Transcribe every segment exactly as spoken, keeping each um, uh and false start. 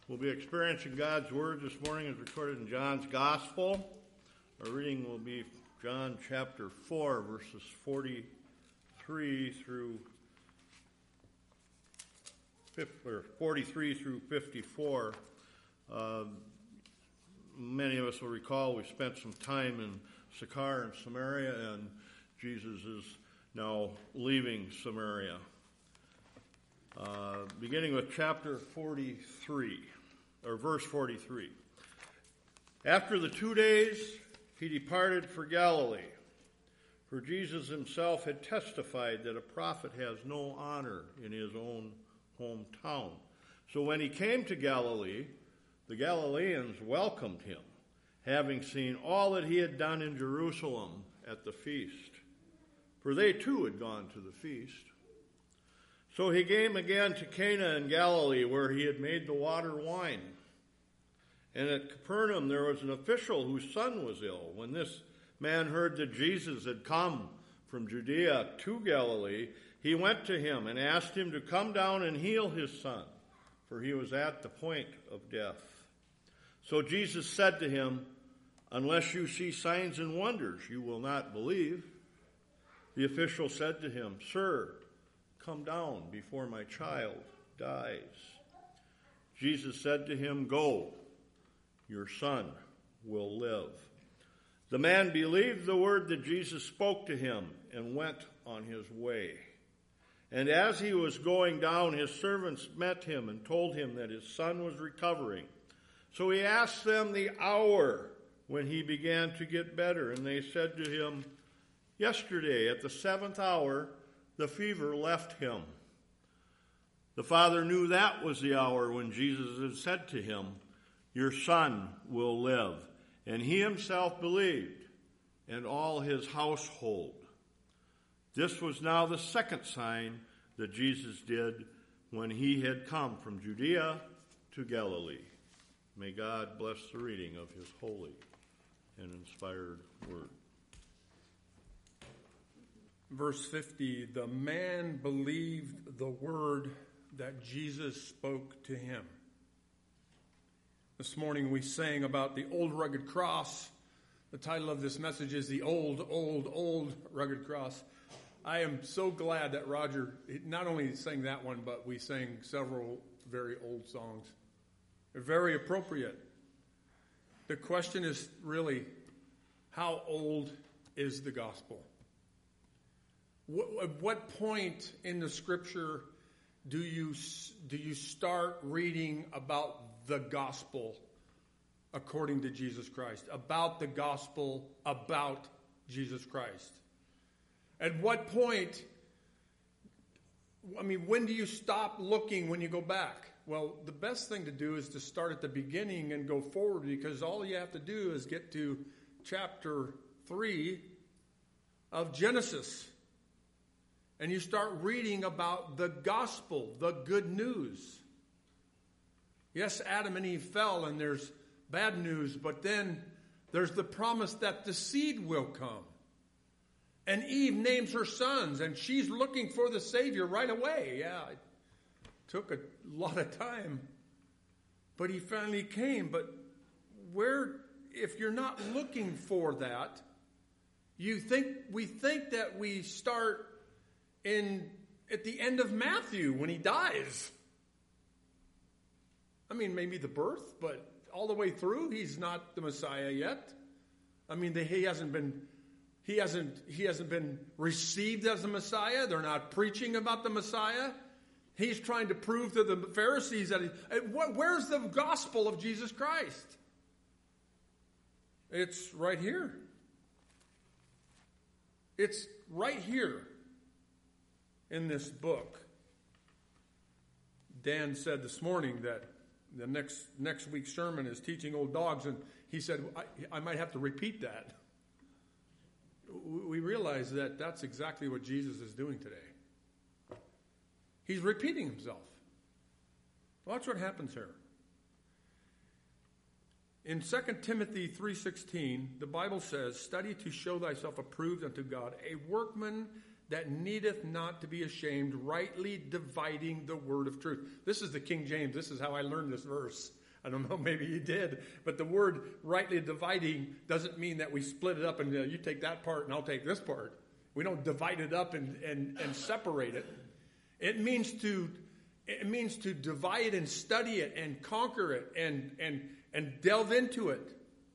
We'll be experiencing God's Word this morning as recorded in John's Gospel. Our reading will be John chapter four, verses forty-three through or forty-three through fifty-four. Uh, many of us will recall we spent some time in Sychar and Samaria, and Jesus is now leaving Samaria. Uh, beginning with chapter forty-three, or verse forty-three. After the two days, he departed for Galilee, for Jesus himself had testified that a prophet has no honor in his own hometown. So when he came to Galilee, the Galileans welcomed him, having seen all that he had done in Jerusalem at the feast. For they too had gone to the feast. So he came again to Cana in Galilee, where he had made the water wine. And at Capernaum there was an official whose son was ill. When this man heard that Jesus had come from Judea to Galilee, he went to him and asked him to come down and heal his son, for he was at the point of death. So Jesus said to him, "Unless you see signs and wonders, you will not believe." The official said to him, "Sir, come down before my child dies." Jesus said to him, "Go, your son will live." The man believed the word that Jesus spoke to him and went on his way. And as he was going down, his servants met him and told him that his son was recovering. So he asked them the hour when he began to get better, and they said to him, "Yesterday at the seventh hour, the fever left him." The father knew that was the hour when Jesus had said to him, "Your son will live." And he himself believed, and all his household. This was now the second sign that Jesus did when he had come from Judea to Galilee. May God bless the reading of his holy and inspired word. Verse fifty, the man believed the word that Jesus spoke to him. This morning we sang about the old rugged cross. The title of this message is The Old, Old, Old Rugged Cross. I am so glad that Roger not only sang that one, but we sang several very old songs. They're very appropriate. The question is really, how old is the gospel? At what point in the scripture do you do you start reading about the gospel according to Jesus Christ? About the gospel about Jesus Christ? At what point, I mean, when do you stop looking when you go back? Well, the best thing to do is to start at the beginning and go forward, because all you have to do is get to chapter three of Genesis. And you start reading about the gospel, the good news. Yes, Adam and Eve fell and there's bad news, but then there's the promise that the seed will come. And Eve names her sons, and she's looking for the Savior right away. Yeah, it took a lot of time, but he finally came. But where, if you're not looking for that, you think we think that we start in at the end of Matthew when he dies. I mean, maybe the birth, but all the way through, he's not the Messiah yet. I mean, they, he hasn't been, he hasn't, he hasn't been received as the Messiah. They're not preaching about the Messiah. He's trying to prove to the Pharisees that he, where's the gospel of Jesus Christ? It's right here. It's right here in this book. Dan said this morning that the next next week's sermon is teaching old dogs, and he said, I, I might have to repeat that. We realize that that's exactly what Jesus is doing today. He's repeating himself. Watch what happens here. In Second Timothy three sixteen, the Bible says, "Study to show thyself approved unto God, a workman that needeth not to be ashamed, rightly dividing the word of truth. This is the King James. This is how I learned this verse. I don't know, maybe you did. But the word rightly dividing doesn't mean that we split it up and uh, you take that part and I'll take this part. We don't divide it up and, and, and separate it. It means to it means to divide and study it and conquer it and and and delve into it.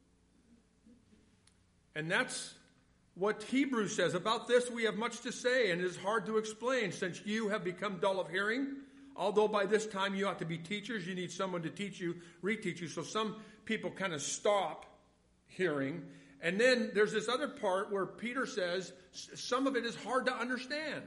And that's what Hebrews says. About this we have much to say, and it is hard to explain, since you have become dull of hearing. Although by this time you ought to be teachers, you need someone to teach you, reteach you. So some people kind of stop hearing. And then there's this other part where Peter says some of it is hard to understand.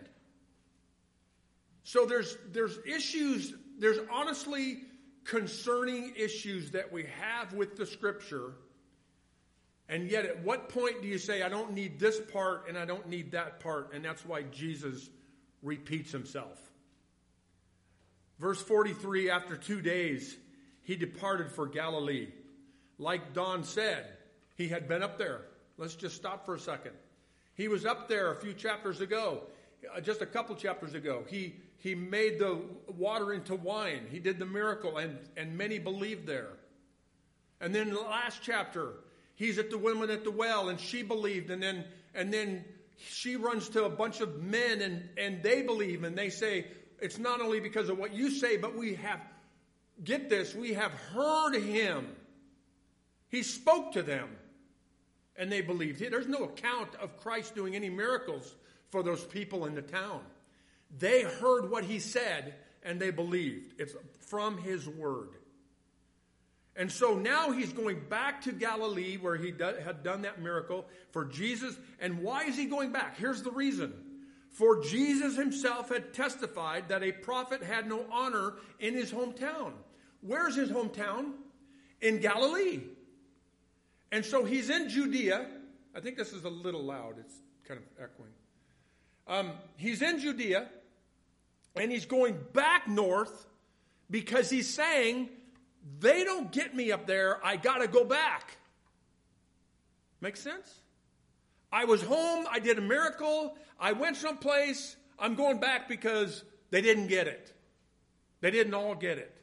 So there's there's issues, there's honestly concerning issues that we have with the Scripture. And yet at what point do you say, I don't need this part and I don't need that part? And that's why Jesus repeats himself. Verse forty-three, after two days, he departed for Galilee. Like Don said, he had been up there. Let's just stop for a second. He was up there a few chapters ago, just a couple chapters ago. He he made the water into wine. He did the miracle, and, and many believed there. And then the last chapter, he's at the woman at the well, and she believed, and then and then she runs to a bunch of men, and, and they believe, and they say, it's not only because of what you say, but we have, get this, we have heard him. He spoke to them, and they believed. There's no account of Christ doing any miracles for those people in the town. They heard what he said, and they believed. It's from his word. And so now he's going back to Galilee where he do, had done that miracle for Jesus. And why is he going back? Here's the reason. For Jesus himself had testified that a prophet had no honor in his hometown. Where's his hometown? In Galilee. And so he's in Judea. I think this is a little loud. It's kind of echoing. Um, he's in Judea, and he's going back north because he's saying, they don't get me up there. I got to go back. Make sense? I was home. I did a miracle. I went someplace. I'm going back because they didn't get it. They didn't all get it.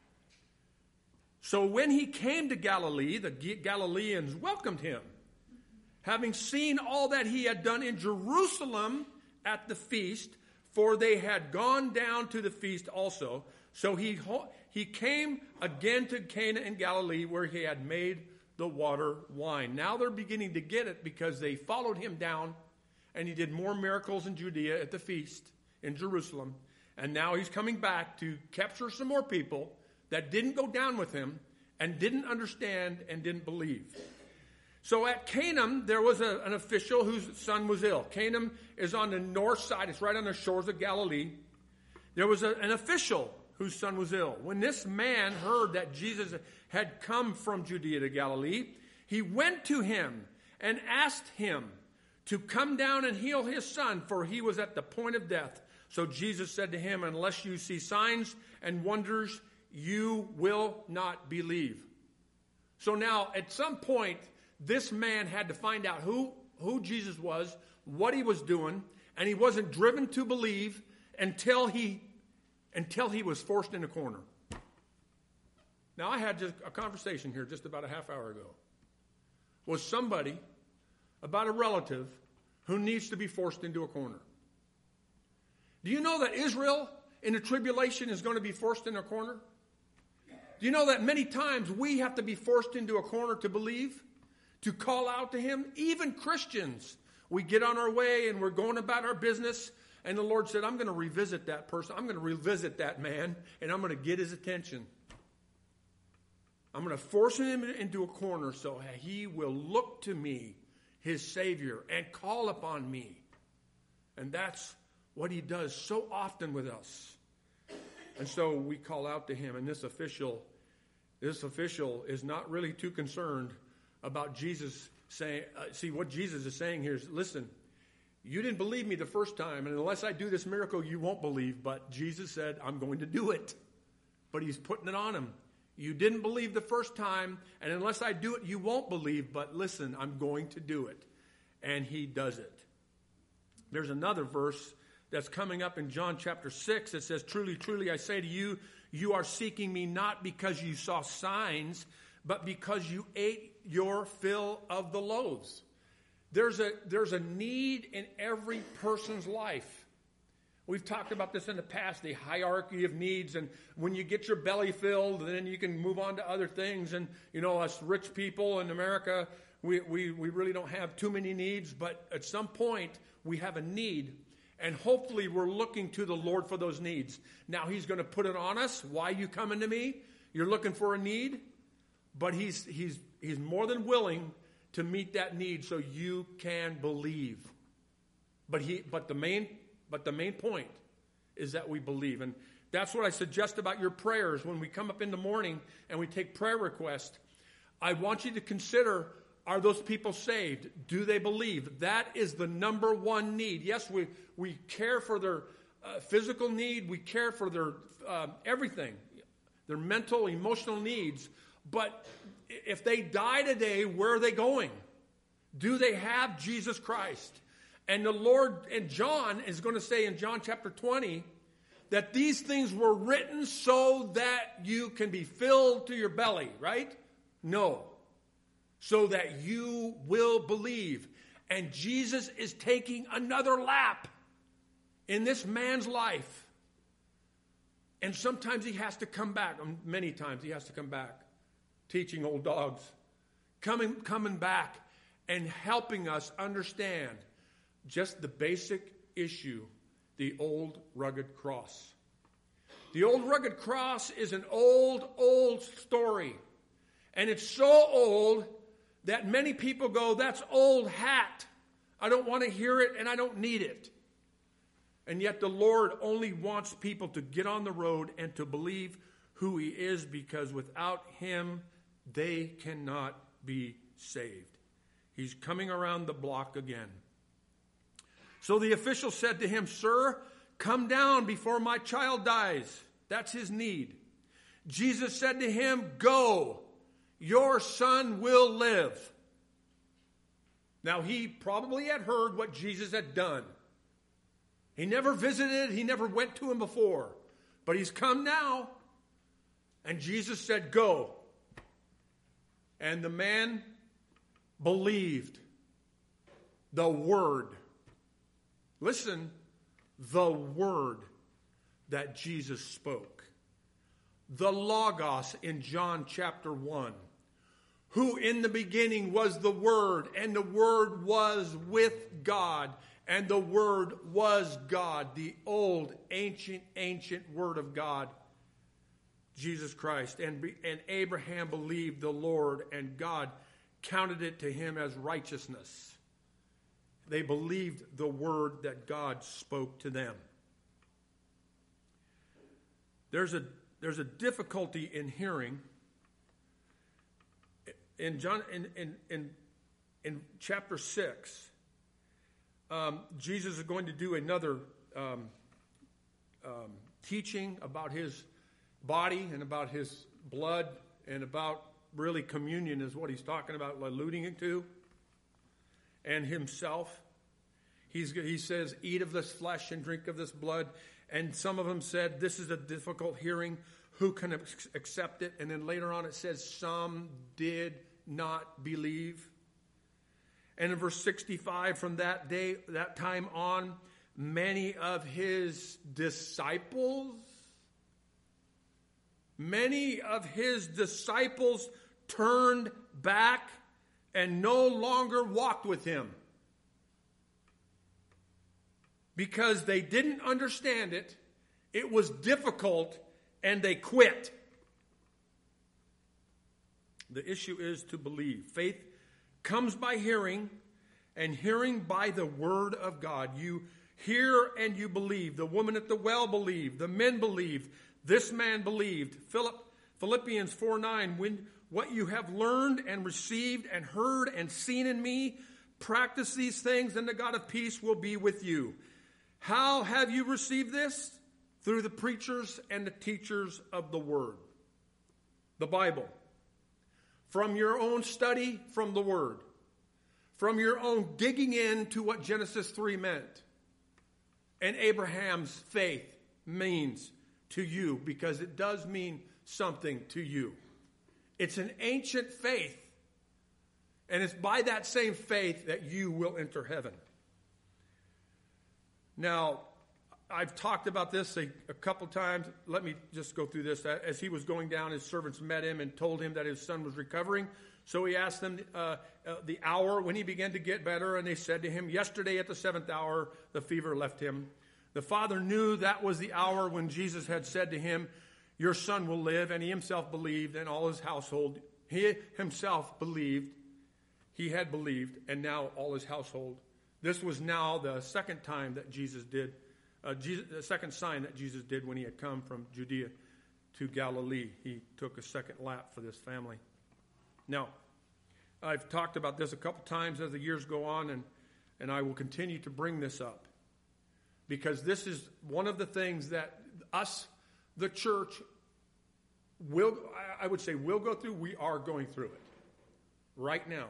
So when he came to Galilee, the Galileans welcomed him, having seen all that he had done in Jerusalem at the feast, for they had gone down to the feast also. So he he came again to Cana in Galilee, where he had made the water wine. Now they're beginning to get it because they followed him down, and he did more miracles in Judea at the feast in Jerusalem. And now he's coming back to capture some more people that didn't go down with him and didn't understand and didn't believe. So at Canaan, there was a, an official whose son was ill. Canaan is on the north side. It's right on the shores of Galilee. There was a, an official whose son was ill. When this man heard that Jesus had come from Judea to Galilee, he went to him and asked him to come down and heal his son, for he was at the point of death. So Jesus said to him, unless you see signs and wonders, you will not believe. So now, at some point, this man had to find out who, who Jesus was, what he was doing, and he wasn't driven to believe until he, until he was forced in a corner. Now, I had just a conversation here just about a half hour ago with somebody about a relative who needs to be forced into a corner. Do you know that Israel in the tribulation is going to be forced in a corner? Do you know that many times we have to be forced into a corner to believe, to call out to him? Even Christians, we get on our way and we're going about our business, and the Lord said, I'm going to revisit that person. I'm going to revisit that man, and I'm going to get his attention. I'm going to force him into a corner so he will look to me, his Savior, and call upon me. And that's what he does so often with us. And so we call out to him, and this official, this official is not really too concerned about Jesus saying, uh, see, what Jesus is saying here is, listen, you didn't believe me the first time, and unless I do this miracle, you won't believe. But Jesus said, I'm going to do it. But he's putting it on him. You didn't believe the first time, and unless I do it, you won't believe. But listen, I'm going to do it. And he does it. There's another verse that's coming up in John chapter six. It says, truly, truly, I say to you, you are seeking me not because you saw signs, but because you ate your fill of the loaves. There's a, there's a need in every person's life. We've talked about this in the past, the hierarchy of needs. And when you get your belly filled, then you can move on to other things. And, you know, us rich people in America, we, we, we really don't have too many needs. But at some point, we have a need. And hopefully we're looking to the Lord for those needs. Now he's going to put it on us. Why are you coming to me? You're looking for a need. But he's, he's, he's more than willing to meet that need so you can believe. But he, but the main, but the main point is that we believe. And that's what I suggest about your prayers. When we come up in the morning and we take prayer requests, I want you to consider, are those people saved? Do they believe? That is the number one need. Yes, we, we care for their uh, physical need. We care for their uh, everything, their mental, emotional needs. But if they die today, where are they going? Do they have Jesus Christ? And the Lord, and John is going to say in John chapter twenty, that these things were written so that you can be filled to your belly, right? No. So that you will believe. And Jesus is taking another lap in this man's life. And sometimes he has to come back. Many times he has to come back. Teaching old dogs. Coming, coming back and helping us understand just the basic issue. The old rugged cross. The old rugged cross is an old, old story. And it's so old that many people go, that's old hat. I don't want to hear it and I don't need it. And yet the Lord only wants people to get on the road and to believe who he is, because without him, they cannot be saved. He's coming around the block again. So the official said to him, Sir, come down before my child dies. That's his need. Jesus said to him, Go, your son will live. Now he probably had heard what Jesus had done. He never visited, he never went to him before. But he's come now. And Jesus said, Go. And the man believed the word. Listen, the word that Jesus spoke. The Logos in John chapter one. Who in the beginning was the Word, and the Word was with God, and the Word was God. The old, ancient, ancient Word of God. Jesus Christ. And, and Abraham believed the Lord, and God counted it to him as righteousness. They believed the word that God spoke to them. There's a, there's a difficulty in hearing. In John, in, in, in, in chapter six, um, Jesus is going to do another um, um, teaching about his body and about his blood and about really communion is what he's talking about, alluding to, and himself. He's, he says, eat of this flesh and drink of this blood. And some of them said, this is a difficult hearing. Who can accept it? And then later on it says, some did not believe. And in verse sixty-five, from that day, that time on, many of his disciples, many of his disciples turned back and no longer walked with him. Because they didn't understand it, it was difficult, and they quit. The issue is to believe. Faith comes by hearing, and hearing by the word of God. You hear and you believe. The woman at the well believed. The men believed. This man believed. Philip, Philippians four nine, when what you have learned and received and heard and seen in me, practice these things, and the God of peace will be with you. How have you received this? Through the preachers and the teachers of the word. The Bible. From your own study from the word. From your own digging into what Genesis three meant. and Abraham's faith means to you, because it does mean something to you. It's an ancient faith, and it's by that same faith that you will enter heaven. Now, I've talked about this a, a couple times. Let me just go through this. As he was going down, his servants met him and told him that his son was recovering. So he asked them uh, uh, the hour when he began to get better, and they said to him, yesterday at the seventh hour, the fever left him. The father knew that was the hour when Jesus had said to him, your son will live, and he himself believed, and all his household. He himself believed, he had believed, and now all his household. This was now the second time that Jesus did, uh, Jesus, the second sign that Jesus did when he had come from Judea to Galilee. He took a second lap for this family. Now, I've talked about this a couple times as the years go on, and, and I will continue to bring this up, because this is one of the things that us, the church, will, I would say, will go through. We are going through it right now.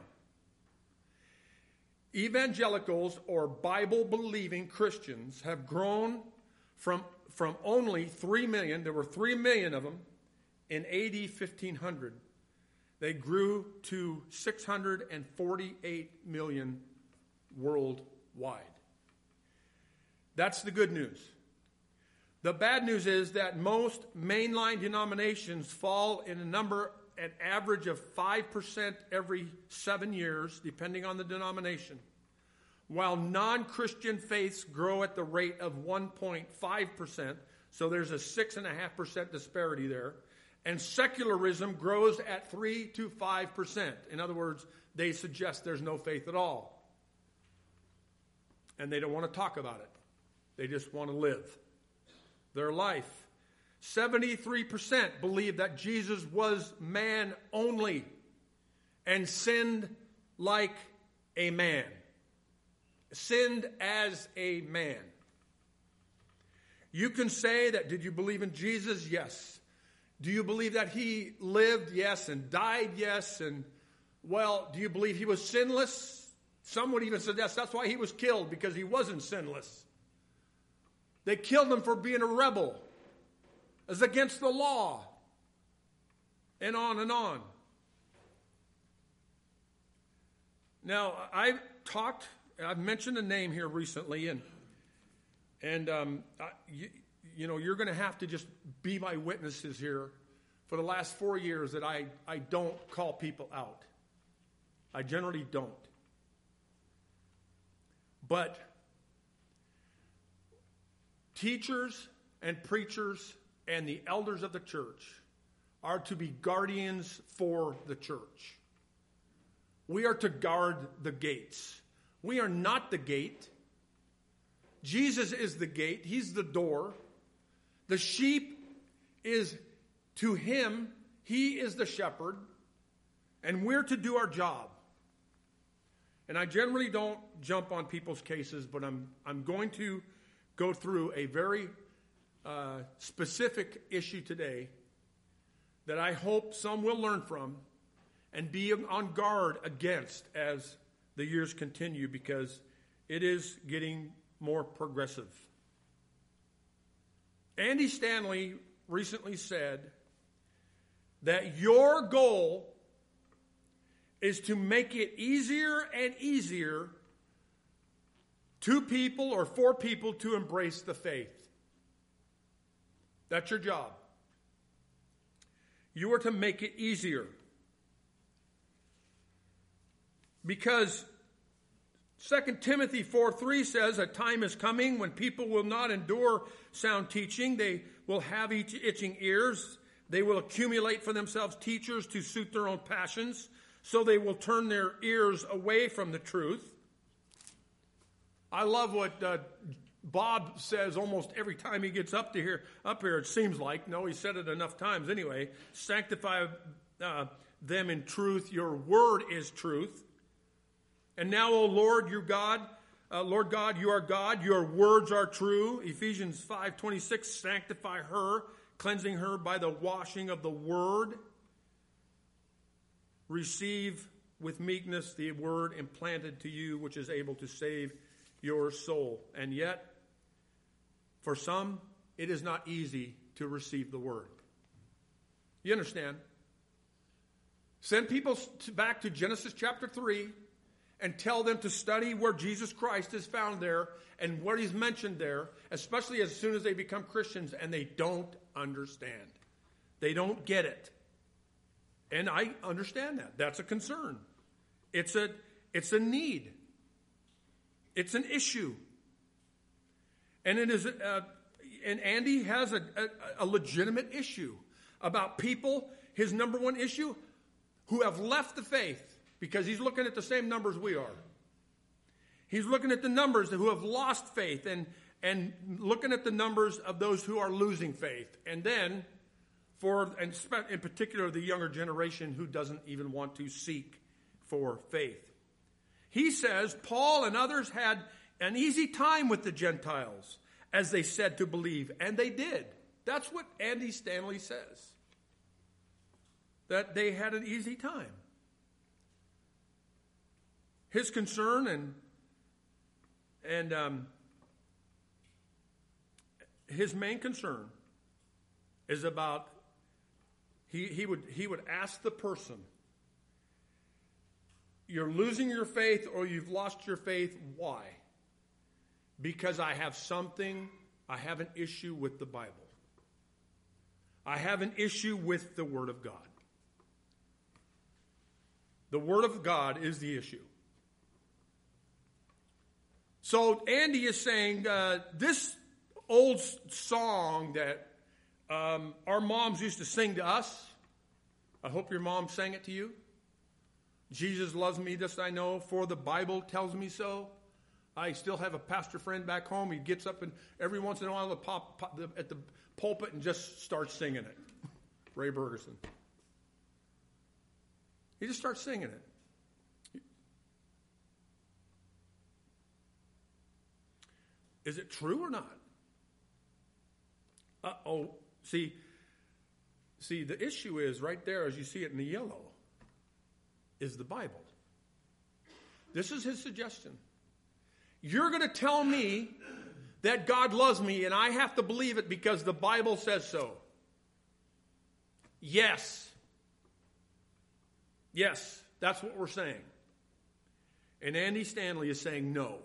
Evangelicals, or Bible-believing Christians, have grown from, from only three million, there were three million of them in A D fifteen hundred. They grew to six hundred forty-eight million worldwide. That's the good news. The bad news is that most mainline denominations fall in a number, an average of five percent every seven years, depending on the denomination, while non-Christian faiths grow at the rate of one point five percent, so there's a six point five percent disparity there, and secularism grows at three to five percent. In other words, they suggest there's no faith at all, and they don't want to talk about it. They just want to live their life. seventy-three percent believe that Jesus was man only and sinned like a man. Sinned as a man. You can say that, did you believe in Jesus? Yes. Do you believe that he lived? Yes. And died? Yes. And, well, do you believe he was sinless? Some would even suggest that's why he was killed, because he wasn't sinless. They killed him for being a rebel. It's against the law. And on and on. Now, I've talked, I've mentioned a name here recently, and and um, I, you, you know, you're going to have to just be my witnesses here. For the last four years that I, I don't call people out. I generally don't. But teachers and preachers and the elders of the church are to be guardians for the church. We are to guard the gates. We are not the gate. Jesus is the gate. He's the door. The sheep is to him. He is the shepherd. And we're to do our job. And I generally don't jump on people's cases, but I'm I'm going to go through a very uh, specific issue today that I hope some will learn from and be on guard against as the years continue, because it is getting more progressive. Andy Stanley recently said that your goal is to make it easier and easier to people or for people to embrace the faith. That's your job. You are to make it easier. Because Second Timothy four three says, a time is coming when people will not endure sound teaching. They will have itching ears. They will accumulate for themselves teachers to suit their own passions. So they will turn their ears away from the truth. I love what uh, Bob says almost every time he gets up to here. Up here, it seems like. No, he said it enough times anyway. Sanctify uh, them in truth. Your word is truth. And now, O Lord, your God, uh, Lord God, you are God. Your words are true. Ephesians five twenty-six. Sanctify her, cleansing her by the washing of the word. Receive with meekness the word implanted to you, which is able to save your soul. And yet, For some, it is not easy to receive the word. You understand? Send people back to Genesis chapter three and tell them to study where Jesus Christ is found there and where he's mentioned there, especially as soon as they become Christians, and they don't understand. They don't get it. And I understand that. That's a concern. It's a, it's a need. It's an issue. And it is, a, and Andy has a, a, a legitimate issue about people, his number one issue, who have left the faith, because he's looking at the same numbers we are. He's looking at the numbers who have lost faith and, and looking at the numbers of those who are losing faith. And then, for and in particular, the younger generation who doesn't even want to seek for faith. He says Paul and others had an easy time with the Gentiles as they said to believe, and they did. That's what Andy Stanley says. That they had an easy time. His concern and and um, his main concern is about he he would he would ask the person, you're losing your faith or you've lost your faith, why? Because I have something, I have an issue with the Bible. I have an issue with the Word of God. The Word of God is the issue. So Andy is saying uh, this old song that um, our moms used to sing to us. I hope your mom sang it to you. Jesus loves me, this I know, for the Bible tells me so. I still have a pastor friend back home. He gets up and every once in a while the pop, pop, the, at the pulpit and just starts singing it. Ray Bergerson. He just starts singing it. Is it true or not? Uh-oh. See, see, the issue is right there, as you see it in the yellow, is the Bible. This is his suggestion. You're going to tell me that God loves me and I have to believe it because the Bible says so. Yes. Yes, that's what we're saying. And Andy Stanley is saying no.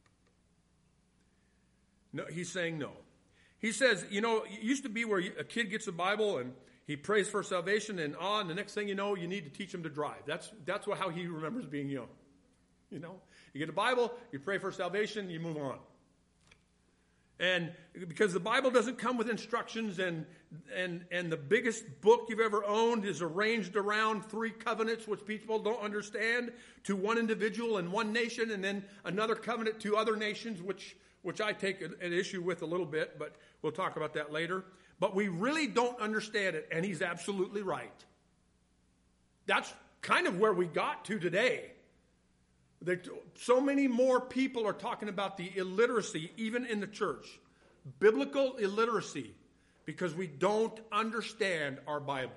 No, he's saying no. He says, you know, it used to be where a kid gets a Bible and he prays for salvation and on, and the next thing you know, you need to teach him to drive. That's that's what, how he remembers being young. You know, you get a Bible, you pray for salvation, you move on. And because the Bible doesn't come with instructions, and and and the biggest book you've ever owned is arranged around three covenants, which people don't understand, to one individual and one nation, and then another covenant to other nations, which which I take an issue with a little bit, but we'll talk about that later. But we really don't understand it, and he's absolutely right. That's kind of where we got to today. That so many more people are talking about the illiteracy, even in the church. Biblical illiteracy, because we don't understand our Bible.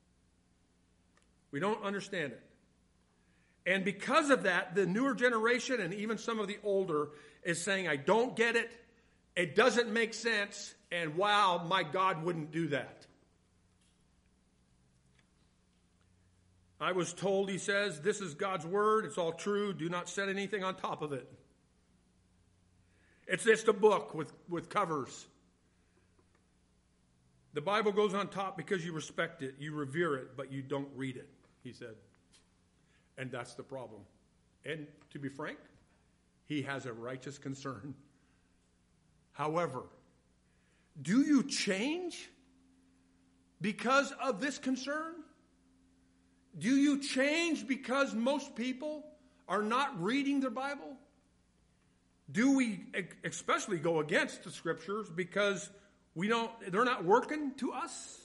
We don't understand it. And because of that, the newer generation and even some of the older is saying, I don't get it, it doesn't make sense, and wow, my God wouldn't do that. I was told, he says, this is God's word, it's all true, do not set anything on top of it. It's just a book with, with covers. The Bible goes on top because you respect it, you revere it, but you don't read it, he said. And that's the problem. And to be frank, he has a righteous concern. However, do you change because of this concern? Do you change because most people are not reading their Bible? Do we especially go against the scriptures because we don't, they're not working to us?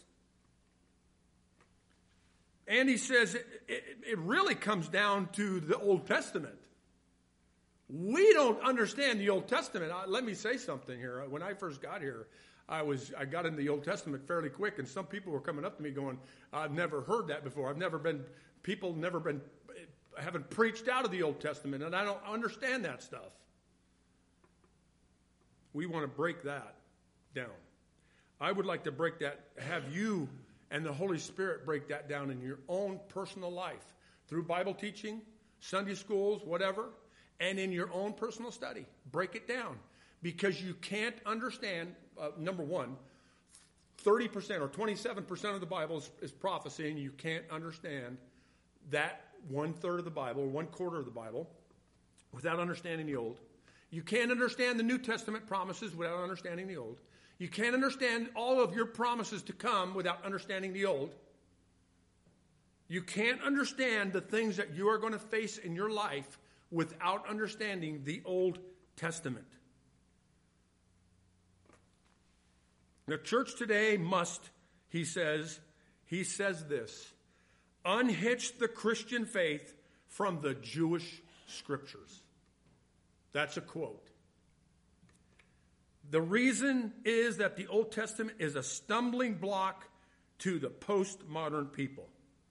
And he says it, it, it really comes down to the Old Testament. We don't understand the Old Testament. Uh, let me say something here. When I first got here, I was I got into the Old Testament fairly quick, and some people were coming up to me going, I've never heard that before. I've never been, people never been, haven't preached out of the Old Testament, and I don't understand that stuff. We want to break that. down. I would like to break that, have you and the Holy Spirit break that down in your own personal life through Bible teaching, Sunday schools, whatever, and in your own personal study. Break it down, because you can't understand, uh, number one, thirty percent or twenty-seven percent of the Bible is, is prophecy, and you can't understand that one-third of the Bible or one-quarter of the Bible without understanding the Old. You can't understand the New Testament promises without understanding the Old. You can't understand all of your promises to come without understanding the Old. You can't understand the things that you are going to face in your life without understanding the Old Testament. The church today must, he says, he says this, unhitch the Christian faith from the Jewish scriptures. That's a quote. The reason is that the Old Testament is a stumbling block to the postmodern people.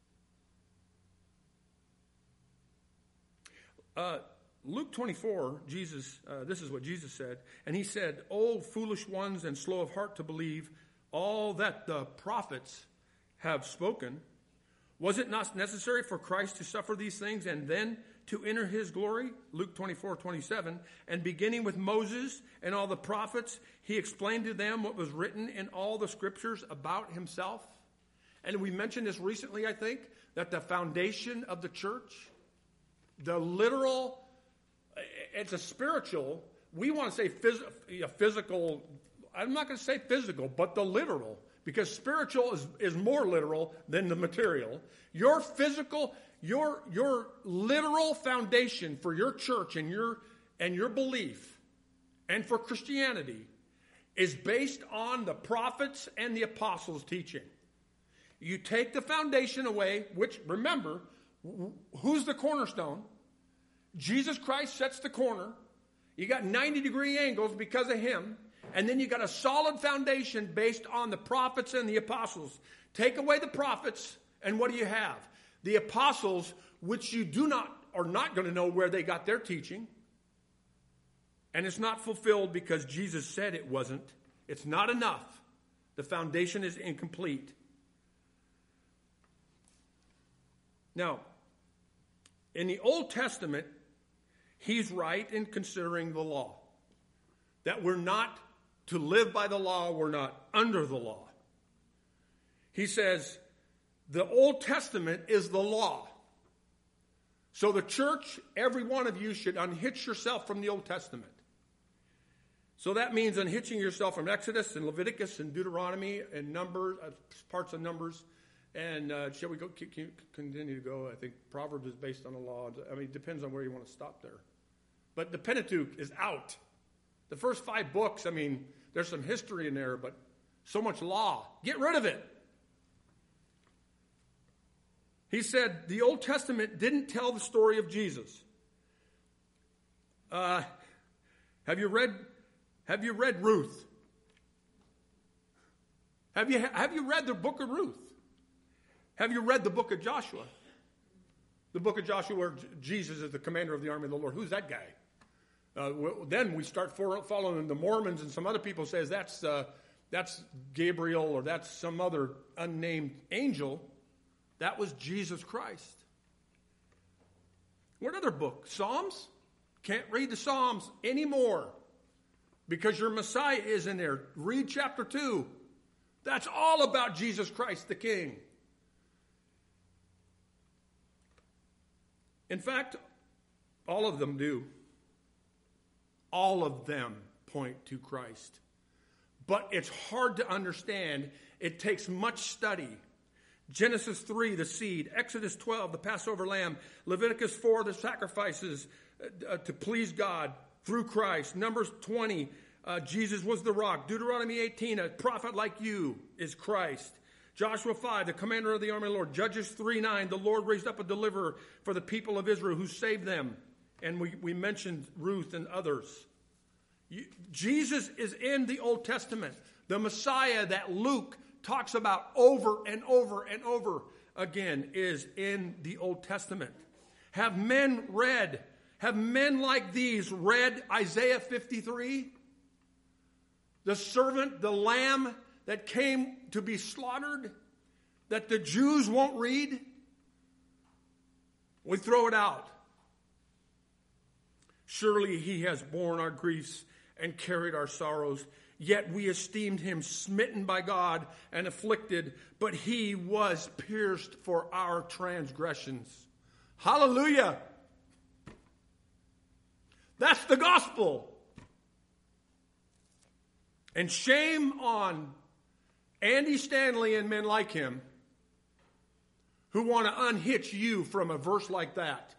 Uh, Luke twenty-four, Jesus, uh, this is what Jesus said. And he said, "O foolish ones and slow of heart to believe all that the prophets have spoken. Was it not necessary for Christ to suffer these things and then to enter his glory?" Luke twenty-four, twenty-seven. "And beginning with Moses and all the prophets, he explained to them what was written in all the scriptures about himself." And we mentioned this recently, I think, that the foundation of the church, the literal, it's a spiritual, we want to say phys- physical, I'm not going to say physical, but the literal, because spiritual is, is more literal than the material. Your physical, your your literal foundation for your church and your and your belief and for Christianity is based on the prophets and the apostles' teaching. You take the foundation away, which, remember, who's the cornerstone? Jesus Christ sets the corner. You got ninety degree angles because of him. And then you got a solid foundation based on the prophets and the apostles. Take away the prophets, and what do you have? The apostles, which you do not, are not going to know where they got their teaching. And it's not fulfilled because Jesus said it wasn't. It's not enough. The foundation is incomplete. Now, in the Old Testament, he's right in considering the law. That we're not to live by the law, we're not under the law. He says, the Old Testament is the law. So the church, every one of you should unhitch yourself from the Old Testament. So that means unhitching yourself from Exodus and Leviticus and Deuteronomy and Numbers, uh, parts of Numbers. And uh, shall we go continue to go? I think Proverbs is based on the law. I mean, it depends on where you want to stop there. But the Pentateuch is out. The first five books, I mean, there's some history in there, but so much law. Get rid of it. He said the Old Testament didn't tell the story of Jesus. Uh, have you read? Have you read Ruth? Have you have you read the book of Ruth? Have you read the book of Joshua? The book of Joshua where Jesus is the commander of the army of the Lord. Who's that guy? Uh, then we start following the Mormons, and some other people says that's uh, that's Gabriel or that's some other unnamed angel. That was Jesus Christ. What other book? Psalms? Can't read the Psalms anymore because your Messiah is in there. Read chapter two. That's all about Jesus Christ the King. In fact, all of them do. All of them point to Christ. But it's hard to understand. It takes much study. Genesis three, the seed. Exodus twelve, the Passover lamb. Leviticus four, the sacrifices uh, to please God through Christ. Numbers twenty, uh, Jesus was the rock. Deuteronomy eighteen, a prophet like you is Christ. Joshua five, the commander of the army of the Lord. Judges three nine, the Lord raised up a deliverer for the people of Israel who saved them. And we, we mentioned Ruth and others. You, Jesus is in the Old Testament. The Messiah that Luke talks about over and over and over again is in the Old Testament. Have men read, have men like these read Isaiah fifty-three? the servant, the lamb that came to be slaughtered, that the Jews won't read, we throw it out. Surely he has borne our griefs and carried our sorrows. Yet we esteemed him smitten by God and afflicted, but he was pierced for our transgressions. Hallelujah! That's the gospel. And shame on Andy Stanley and men like him who want to unhitch you from a verse like that.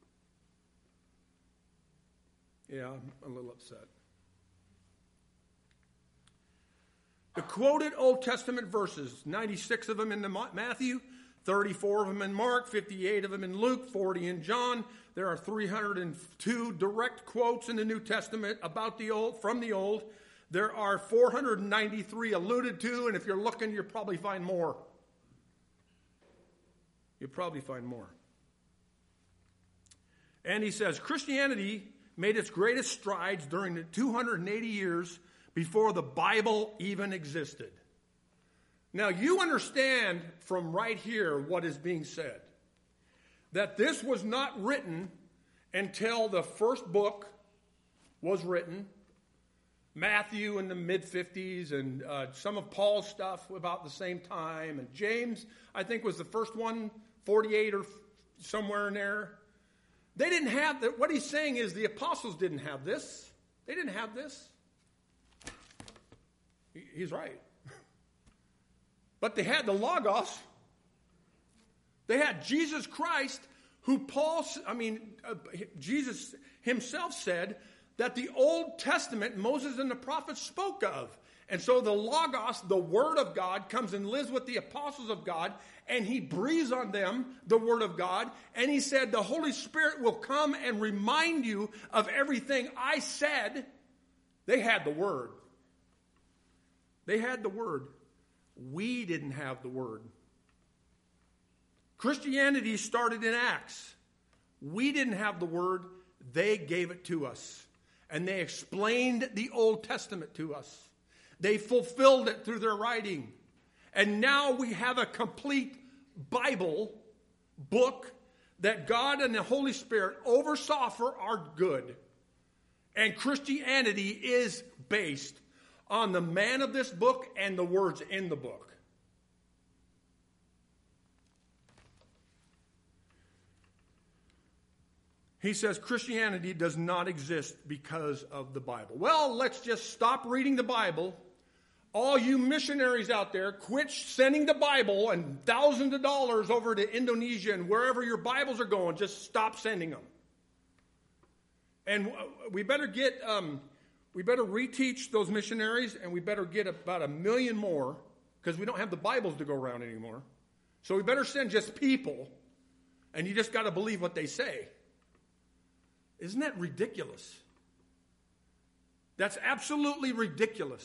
Yeah, I'm a little upset. The quoted Old Testament verses, ninety-six of them in the Matthew, thirty-four of them in Mark, fifty-eight of them in Luke, forty in John. There are three hundred two direct quotes in the New Testament about the Old, from the Old. There are four hundred ninety-three alluded to, and if you're looking, you'll probably find more. You'll probably find more. And he says, Christianity made its greatest strides during the two hundred eighty years before the Bible even existed. Now, you understand from right here what is being said. That this was not written until the first book was written. Matthew in the mid-fifties, and uh, some of Paul's stuff about the same time. And James, I think, was the first one, forty-eight or somewhere in there. They didn't have that. What he's saying is the apostles didn't have this. They didn't have this. He's right. But they had the Logos. They had Jesus Christ, who Paul, I mean, uh, Jesus himself said that the Old Testament, Moses and the prophets spoke of. And so the Logos, the Word of God, comes and lives with the apostles of God, and he breathes on them the Word of God. And he said, the Holy Spirit will come and remind you of everything I said. They had the Word. They had the Word. We didn't have the Word. Christianity started in Acts. We didn't have the Word. They gave it to us. And they explained the Old Testament to us. They fulfilled it through their writing. And now we have a complete Bible book that God and the Holy Spirit oversaw for our good. And Christianity is based on the man of this book and the words in the book. He says Christianity does not exist because of the Bible. Well, let's just stop reading the Bible. All you missionaries out there, quit sending the Bible and thousands of dollars over to Indonesia and wherever your Bibles are going. Just stop sending them. And we better get, um, we better reteach those missionaries, and we better get about a million more, because we don't have the Bibles to go around anymore. So we better send just people, and you just got to believe what they say. Isn't that ridiculous? That's absolutely ridiculous.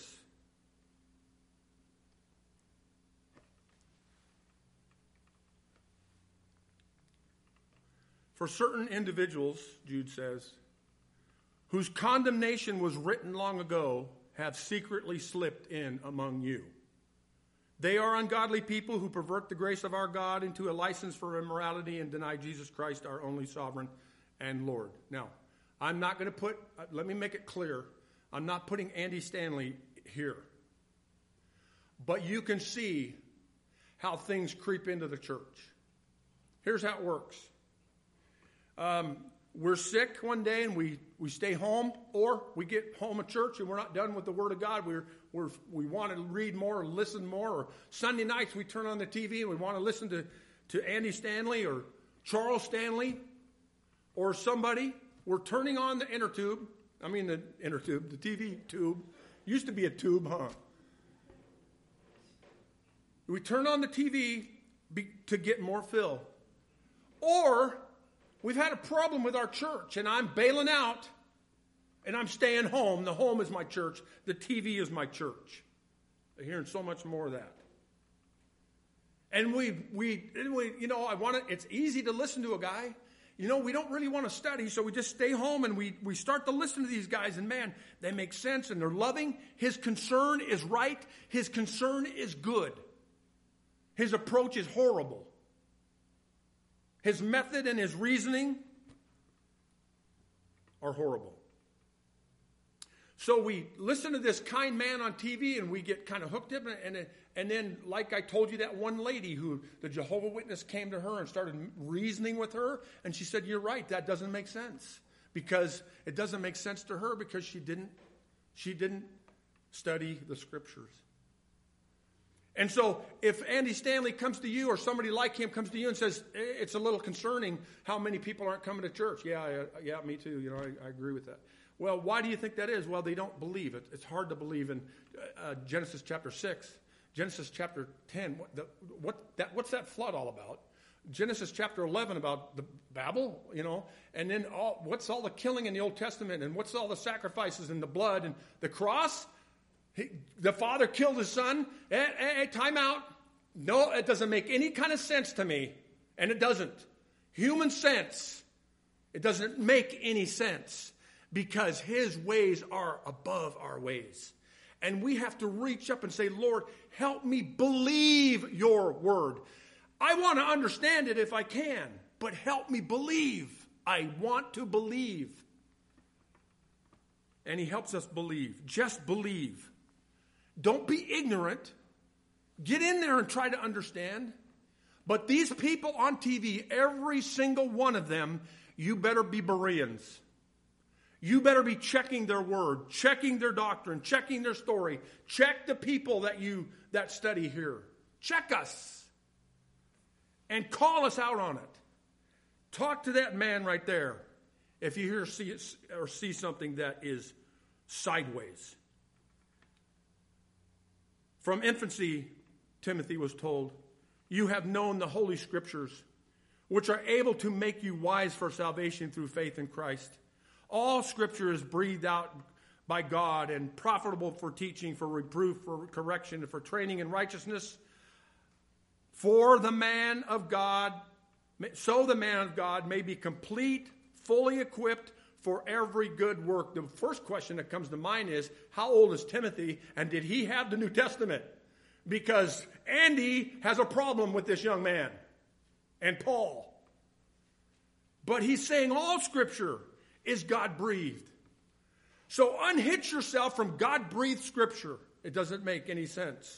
For certain individuals, Jude says, whose condemnation was written long ago, have secretly slipped in among you. They are ungodly people who pervert the grace of our God into a license for immorality and deny Jesus Christ, our only sovereign and Lord. Now, I'm not going to put, let me make it clear, I'm not putting Andy Stanley here. But you can see how things creep into the church. Here's how it works. Um, we're sick one day and we, we stay home, or we get home at church and we're not done with the Word of God. We're, we're, we want to read more or listen more. Or Sunday nights we turn on the T V and we want to listen to, to Andy Stanley or Charles Stanley or somebody. We're turning on the inner tube. I mean the inner tube, the T V tube. Used to be a tube, huh? We turn on the T V be, to get more fill. Or we've had a problem with our church, and I'm bailing out, and I'm staying home. The home is my church. The T V is my church. I'm hearing so much more of that. And we, we, we you know, I want to, it's easy to listen to a guy. you know, we don't really want to study, so we just stay home and we, we start to listen to these guys, and man, they make sense and they're loving. His concern is right. His concern is good. His approach is horrible. His method and his reasoning are horrible. So we listen to this kind man on T V and we get kind of hooked up. And, and, and then, like I told you, that one lady who the Jehovah's Witness came to her and started reasoning with her. And she said, you're right, that doesn't make sense. Because it doesn't make sense to her because she didn't, she didn't study the scriptures. And so if Andy Stanley comes to you or somebody like him comes to you and says, it's a little concerning how many people aren't coming to church. Yeah, yeah, me too. You know, I, I agree with that. Well, why do you think that is? Well, they don't believe it. It's hard to believe in uh, Genesis chapter six, Genesis chapter ten. What, the, what that, what's that flood all about? Genesis chapter eleven about the Babel, you know, and then all, what's all the killing in the Old Testament, and what's all the sacrifices and the blood and the cross? He, the father killed his son. Hey, hey, hey, time out. No, it doesn't make any kind of sense to me, and it doesn't. Human sense, it doesn't make any sense. Because his ways are above our ways. And we have to reach up and say, Lord, help me believe your word. I want to understand it if I can, but help me believe. I want to believe. And he helps us believe. Just believe. Don't be ignorant. Get in there and try to understand. But these people on T V, every single one of them, you better be Bereans. You better be checking their word, checking their doctrine, checking their story. Check the people that you that study here. Check us. And call us out on it. Talk to that man right there if you hear see or see something that is sideways. From infancy, Timothy was told, you have known the Holy Scriptures, which are able to make you wise for salvation through faith in Christ. All Scripture is breathed out by God and profitable for teaching, for reproof, for correction, and for training in righteousness. For the man of God, so the man of God may be complete, fully equipped for every good work. The first question that comes to mind is, how old is Timothy, and did he have the New Testament? Because Andy has a problem with this young man, and Paul. But he's saying all Scripture is God-breathed. So unhitch yourself from God-breathed Scripture. It doesn't make any sense.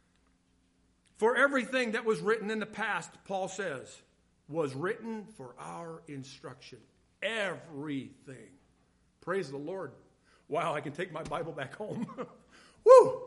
For everything that was written in the past, Paul says, was written for our instruction. Everything. Praise the Lord. Wow, I can take my Bible back home. Woo!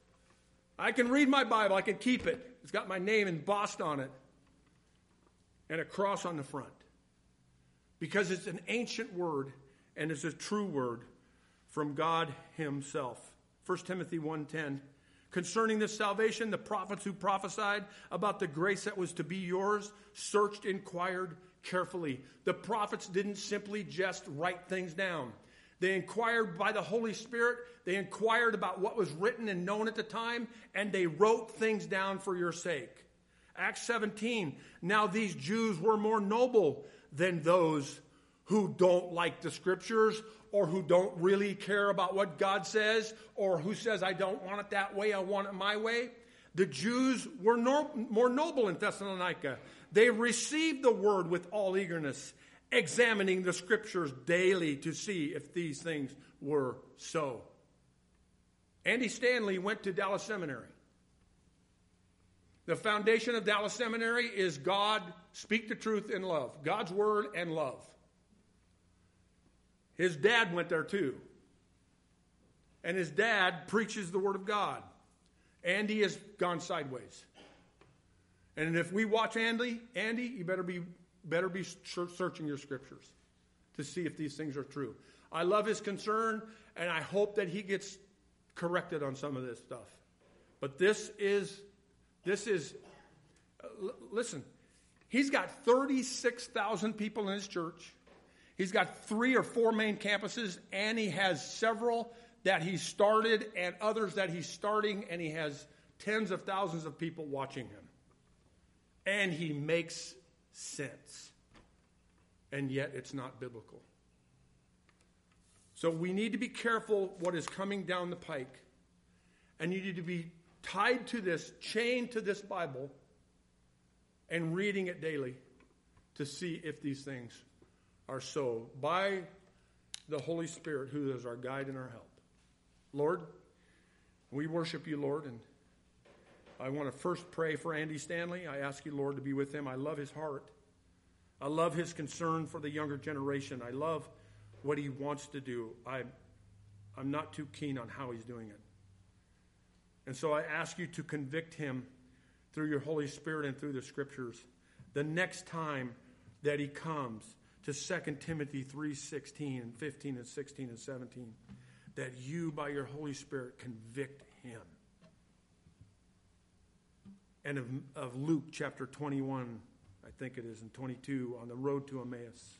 I can read my Bible. I can keep it. It's got my name embossed on it. And a cross on the front. Because it's an ancient word, and it's a true word from God himself. First Timothy one ten. Concerning this salvation, the prophets who prophesied about the grace that was to be yours searched, inquired carefully. The prophets didn't simply just write things down. They inquired by the Holy Spirit. They inquired about what was written and known at the time, and they wrote things down for your sake. Acts seventeen. Now these Jews were more noble than those who don't like the Scriptures, or who don't really care about what God says, or who says, I don't want it that way, I want it my way. The Jews were no, more noble in Thessalonica. They received the word with all eagerness, examining the Scriptures daily to see if these things were so. Andy Stanley went to Dallas Seminary. The foundation of Dallas Seminary is God, speak the truth in love. God's word and love. His dad went there too. And his dad preaches the word of God. Andy has gone sideways. And if we watch Andy, Andy, you better be better be searching your scriptures to see if these things are true. I love his concern, and I hope that he gets corrected on some of this stuff. But this is, this is, uh, l- listen, he's got thirty-six thousand people in his church. He's got three or four main campuses, and he has several that he started and others that he's starting, and he has tens of thousands of people watching him. And he makes sense. and yet it's not biblical. So we need to be careful what is coming down the pike, and you need to be tied to this, chained to this Bible, and reading it daily to see if these things are so, by the Holy Spirit, who is our guide and our help. Lord, we worship you, Lord, and I want to first pray for Andy Stanley. I ask you, Lord, to be with him. I love his heart. I love his concern for the younger generation. I love what he wants to do. I, I'm not too keen on how he's doing it. And so I ask you to convict him through your Holy Spirit and through the Scriptures the next time that he comes to Second Timothy three sixteen and fifteen and sixteen and seventeen, that you, by your Holy Spirit, convict him. And of, of Luke chapter twenty-one, I think it is, and twenty-two, on the road to Emmaus.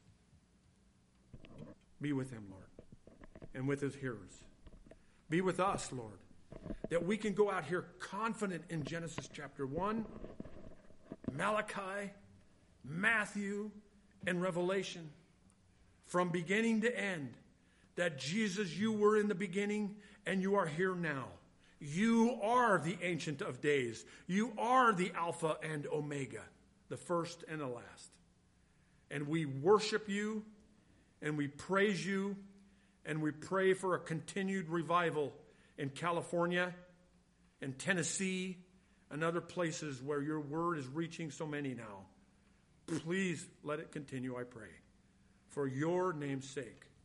Be with him, Lord, and with his hearers. Be with us, Lord, that we can go out here confident in Genesis chapter one, Malachi, Matthew, and Revelation, from beginning to end, that Jesus, you were in the beginning and you are here now. You are the Ancient of Days. You are the Alpha and Omega, the first and the last. And we worship you, and we praise you, and we pray for a continued revival in California, in Tennessee, and other places where your word is reaching so many now. Please let it continue, I pray, for your name's sake.